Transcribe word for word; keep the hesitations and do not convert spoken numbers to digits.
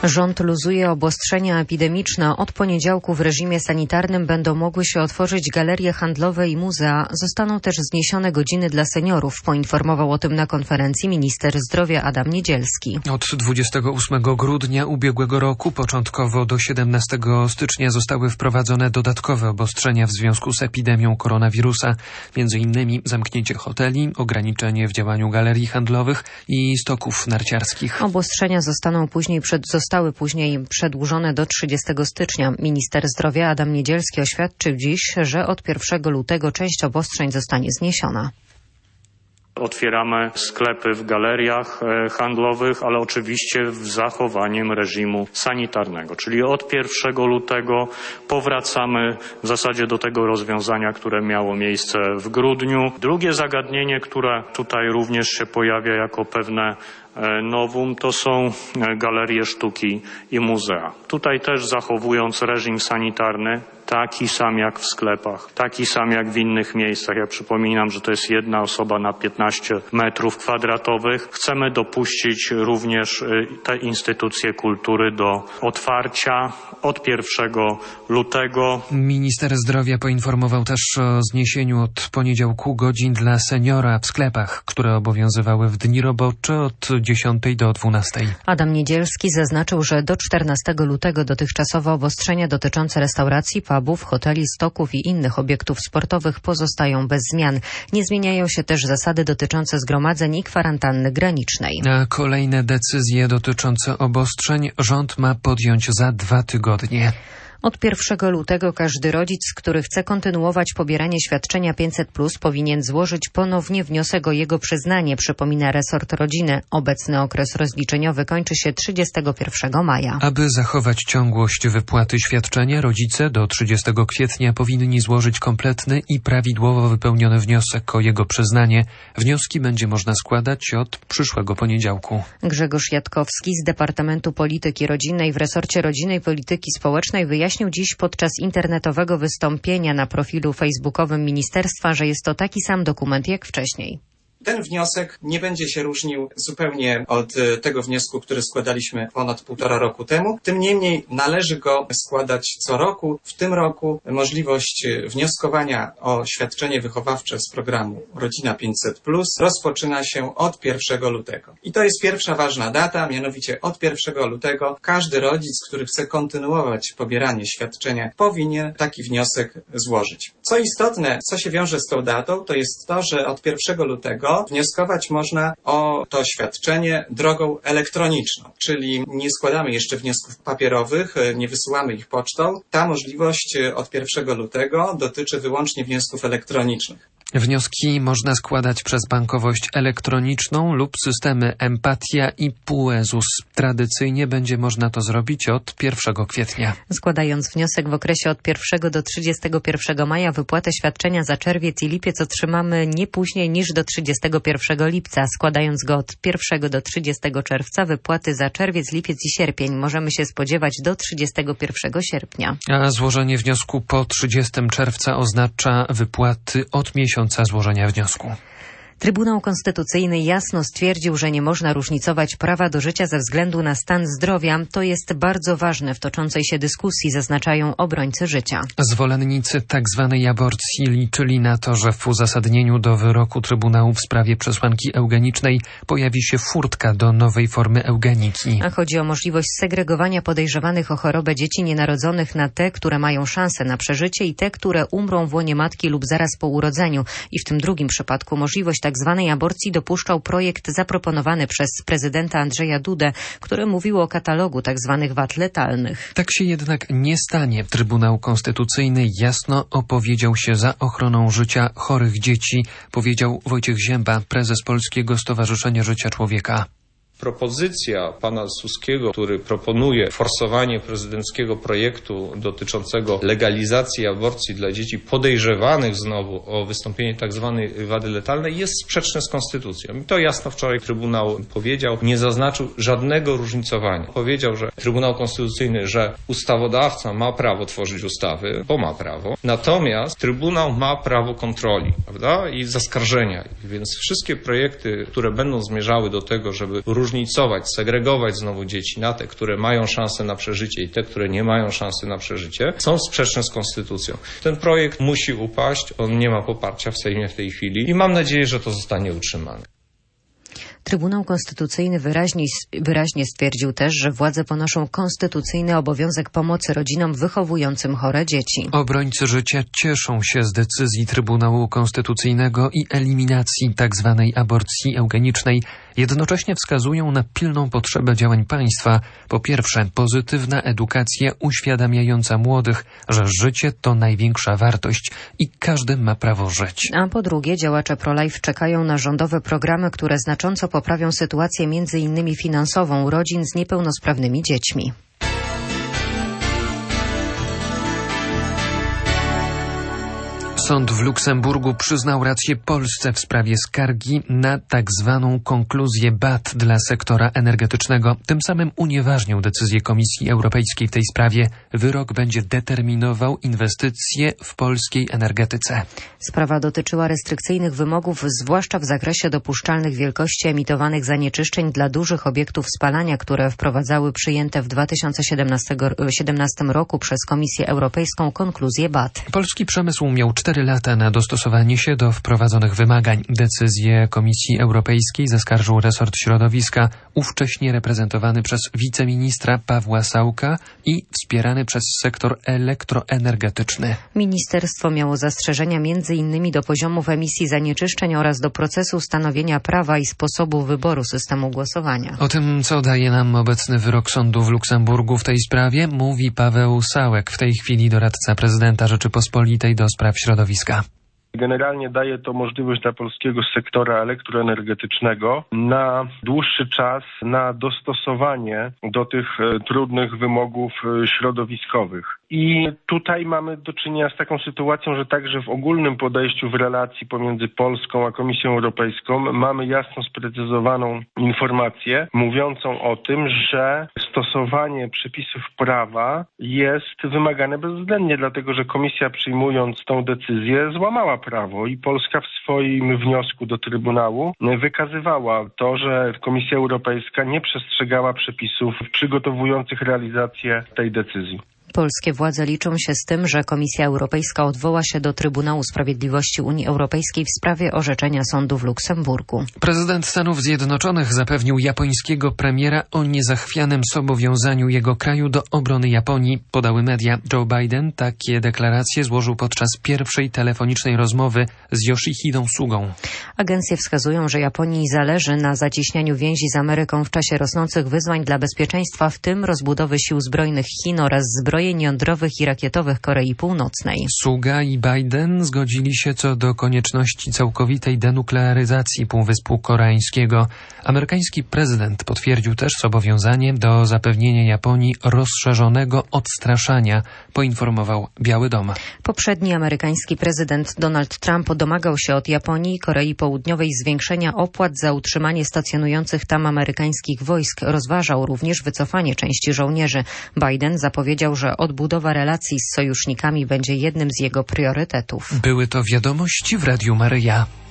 Rząd luzuje obostrzenia epidemiczne. Od poniedziałku w reżimie sanitarnym będą mogły się otworzyć galerie handlowe i muzea. Zostaną też zniesione godziny dla seniorów. Poinformował o tym na konferencji minister zdrowia Adam Niedzielski. Od dwudziestego ósmego grudnia ubiegłego roku początkowo do siedemnastego stycznia zostały wprowadzone dodatkowe obostrzenia w związku z epidemią koronawirusa. Między innymi zamknięcie hoteli, ograniczenie w działaniu galerii handlowych i stoków narciarskich. Obostrzenia zostaną później przed, zostały później przedłużone do trzydziestego stycznia. Minister zdrowia Adam Niedzielski oświadczył dziś, że od pierwszego lutego część obostrzeń zostanie zniesiona. Otwieramy sklepy w galeriach handlowych, ale oczywiście z zachowaniem reżimu sanitarnego. Czyli od pierwszego lutego powracamy w zasadzie do tego rozwiązania, które miało miejsce w grudniu. Drugie zagadnienie, które tutaj również się pojawia jako pewne nowum, to są galerie sztuki i muzea. Tutaj też zachowując reżim sanitarny, taki sam jak w sklepach, taki sam jak w innych miejscach. Ja przypominam, że to jest jedna osoba na piętnaście metrów kwadratowych. Chcemy dopuścić również te instytucje kultury do otwarcia od pierwszego lutego. Minister zdrowia poinformował też o zniesieniu od poniedziałku godzin dla seniora w sklepach, które obowiązywały w dni robocze od dziesiątej do dwunastej. Adam Niedzielski zaznaczył, że do czternastego lutego dotychczasowe obostrzenia dotyczące restauracji, pubów, hoteli, stoków i innych obiektów sportowych pozostają bez zmian. Nie zmieniają się też zasady dotyczące zgromadzeń i kwarantanny granicznej. A kolejne decyzje dotyczące obostrzeń rząd ma podjąć za dwa tygodnie. Od pierwszego lutego każdy rodzic, który chce kontynuować pobieranie świadczenia pięćset plus, powinien złożyć ponownie wniosek o jego przyznanie, przypomina resort rodziny. Obecny okres rozliczeniowy kończy się trzydziestego pierwszego maja. Aby zachować ciągłość wypłaty świadczenia, rodzice do trzydziestego kwietnia powinni złożyć kompletny i prawidłowo wypełniony wniosek o jego przyznanie. Wnioski będzie można składać od przyszłego poniedziałku. Grzegorz Jatkowski z Departamentu Polityki Rodzinnej w resorcie Rodziny i Polityki Społecznej wyjaśnił dziś podczas internetowego wystąpienia na profilu facebookowym ministerstwa, że jest to taki sam dokument jak wcześniej. Ten wniosek nie będzie się różnił zupełnie od tego wniosku, który składaliśmy ponad półtora roku temu. Tym niemniej należy go składać co roku. W tym roku możliwość wnioskowania o świadczenie wychowawcze z programu Rodzina pięćset plus rozpoczyna się od pierwszego lutego. I to jest pierwsza ważna data, mianowicie od pierwszego lutego każdy rodzic, który chce kontynuować pobieranie świadczenia, powinien taki wniosek złożyć. Co istotne, co się wiąże z tą datą, to jest to, że od pierwszego lutego wnioskować można o to świadczenie drogą elektroniczną, czyli nie składamy jeszcze wniosków papierowych, nie wysyłamy ich pocztą. Ta możliwość od pierwszego lutego dotyczy wyłącznie wniosków elektronicznych. Wnioski można składać przez bankowość elektroniczną lub systemy Empatia i Puezus. Tradycyjnie będzie można to zrobić od pierwszego kwietnia. Składając wniosek w okresie od pierwszego do trzydziestego pierwszego maja, wypłatę świadczenia za czerwiec i lipiec otrzymamy nie później niż do trzydziestego pierwszego lipca. Składając go od pierwszego do trzydziestego czerwca, wypłaty za czerwiec, lipiec i sierpień możemy się spodziewać do trzydziestego pierwszego sierpnia. A złożenie wniosku po trzydziestego czerwca oznacza wypłaty od miesiąca złożenia wniosku. Trybunał Konstytucyjny jasno stwierdził, że nie można różnicować prawa do życia ze względu na stan zdrowia. To jest bardzo ważne w toczącej się dyskusji, zaznaczają obrońcy życia. Zwolennicy tzw. aborcji liczyli na to, że w uzasadnieniu do wyroku Trybunału w sprawie przesłanki eugenicznej pojawi się furtka do nowej formy eugeniki. A chodzi o możliwość segregowania podejrzewanych o chorobę dzieci nienarodzonych na te, które mają szansę na przeżycie i te, które umrą w łonie matki lub zaraz po urodzeniu. I w tym drugim przypadku możliwość tak zwanej aborcji dopuszczał projekt zaproponowany przez prezydenta Andrzeja Dudę, który mówił o katalogu tak zwanych wad letalnych. Tak się jednak nie stanie. Trybunał Konstytucyjny jasno opowiedział się za ochroną życia chorych dzieci, powiedział Wojciech Zięba, prezes Polskiego Stowarzyszenia Życia Człowieka. Propozycja pana Suskiego, który proponuje forsowanie prezydenckiego projektu dotyczącego legalizacji aborcji dla dzieci podejrzewanych znowu o wystąpienie tzw. wady letalnej, jest sprzeczne z konstytucją. I to jasno wczoraj Trybunał powiedział, nie zaznaczył żadnego różnicowania. Powiedział, że Trybunał Konstytucyjny, że ustawodawca ma prawo tworzyć ustawy, bo ma prawo, natomiast Trybunał ma prawo kontroli, prawda, i zaskarżenia. Więc wszystkie projekty, które będą zmierzały do tego, żeby różnicować zróżnicować, segregować znowu dzieci na te, które mają szansę na przeżycie i te, które nie mają szansy na przeżycie, są sprzeczne z konstytucją. Ten projekt musi upaść, on nie ma poparcia w Sejmie w tej chwili i mam nadzieję, że to zostanie utrzymane. Trybunał Konstytucyjny wyraźnie, wyraźnie stwierdził też, że władze ponoszą konstytucyjny obowiązek pomocy rodzinom wychowującym chore dzieci. Obrońcy życia cieszą się z decyzji Trybunału Konstytucyjnego i eliminacji tzw. aborcji eugenicznej. Jednocześnie wskazują na pilną potrzebę działań państwa. Po pierwsze, pozytywna edukacja uświadamiająca młodych, że życie to największa wartość i każdy ma prawo żyć. A po drugie, działacze pro-life czekają na rządowe programy, które znacząco poprawią sytuację między innymi finansową rodzin z niepełnosprawnymi dziećmi. Sąd w Luksemburgu przyznał rację Polsce w sprawie skargi na tak zwaną konkluzję B A T dla sektora energetycznego. Tym samym unieważnił decyzję Komisji Europejskiej w tej sprawie. Wyrok będzie determinował inwestycje w polskiej energetyce. Sprawa dotyczyła restrykcyjnych wymogów, zwłaszcza w zakresie dopuszczalnych wielkości emitowanych zanieczyszczeń dla dużych obiektów spalania, które wprowadzały przyjęte w dwa tysiące siedemnastym roku przez Komisję Europejską konkluzję B A T. Polski przemysł miał cztery lata na dostosowanie się do wprowadzonych wymagań. Decyzję Komisji Europejskiej zaskarżył resort środowiska, ówcześnie reprezentowany przez wiceministra Pawła Sałka i wspierany przez sektor elektroenergetyczny. Ministerstwo miało zastrzeżenia między innymi do poziomów emisji zanieczyszczeń oraz do procesu stanowienia prawa i sposobu wyboru systemu głosowania. O tym, co daje nam obecny wyrok sądu w Luksemburgu w tej sprawie, mówi Paweł Sałek, w tej chwili doradca prezydenta Rzeczypospolitej do spraw środowiska. Generalnie daje to możliwość dla polskiego sektora elektroenergetycznego na dłuższy czas na dostosowanie do tych trudnych wymogów środowiskowych. I tutaj mamy do czynienia z taką sytuacją, że także w ogólnym podejściu w relacji pomiędzy Polską a Komisją Europejską mamy jasno sprecyzowaną informację mówiącą o tym, że stosowanie przepisów prawa jest wymagane bezwzględnie, dlatego że Komisja, przyjmując tą decyzję, złamała prawo i Polska w swoim wniosku do Trybunału wykazywała to, że Komisja Europejska nie przestrzegała przepisów przygotowujących realizację tej decyzji. Polskie władze liczą się z tym, że Komisja Europejska odwoła się do Trybunału Sprawiedliwości Unii Europejskiej w sprawie orzeczenia sądu w Luksemburgu. Prezydent Stanów Zjednoczonych zapewnił japońskiego premiera o niezachwianym zobowiązaniu jego kraju do obrony Japonii, podały media. Joe Biden takie deklaracje złożył podczas pierwszej telefonicznej rozmowy z Yoshihidą Sugą. Agencje wskazują, że Japonii zależy na zacieśnianiu więzi z Ameryką w czasie rosnących wyzwań dla bezpieczeństwa, w tym rozbudowy sił zbrojnych Chin oraz zbrojeń jądrowych i rakietowych Korei Północnej. Suga i Biden zgodzili się co do konieczności całkowitej denuklearyzacji Półwyspu Koreańskiego. Amerykański prezydent potwierdził też zobowiązanie do zapewnienia Japonii rozszerzonego odstraszania, poinformował Biały Dom. Poprzedni amerykański prezydent Donald Trump domagał się od Japonii i Korei Południowej zwiększenia opłat za utrzymanie stacjonujących tam amerykańskich wojsk. Rozważał również wycofanie części żołnierzy. Biden zapowiedział, że odbudowa relacji z sojusznikami będzie jednym z jego priorytetów. Były to wiadomości w Radiu Maryja.